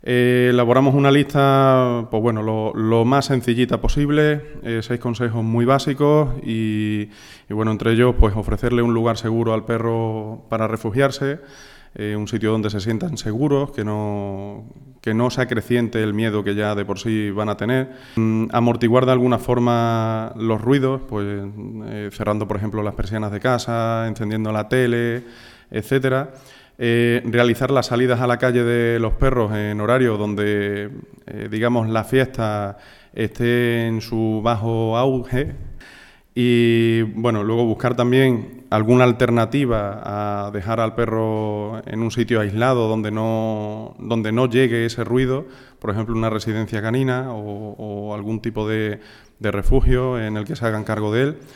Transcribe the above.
Elaboramos una lista, pues bueno, lo más sencillita posible, 6 consejos muy básicos y bueno, entre ellos, pues ofrecerle un lugar seguro al perro para refugiarse, un sitio donde se sientan seguros, que no se acreciente el miedo que ya de por sí van a tener. Amortiguar de alguna forma los ruidos, pues cerrando, por ejemplo, las persianas de casa, encendiendo la tele, etcétera. Realizar las salidas a la calle de los perros en horario donde, digamos, la fiesta esté en su bajo auge y, bueno, luego buscar también alguna alternativa a dejar al perro en un sitio aislado donde no llegue ese ruido, por ejemplo, una residencia canina o algún tipo de refugio en el que se hagan cargo de él.